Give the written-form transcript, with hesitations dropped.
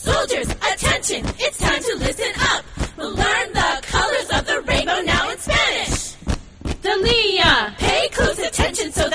Soldiers, attention, it's time to listen up. We'll learn the colors of the rainbow now in Spanish. Dalia, pay close attention so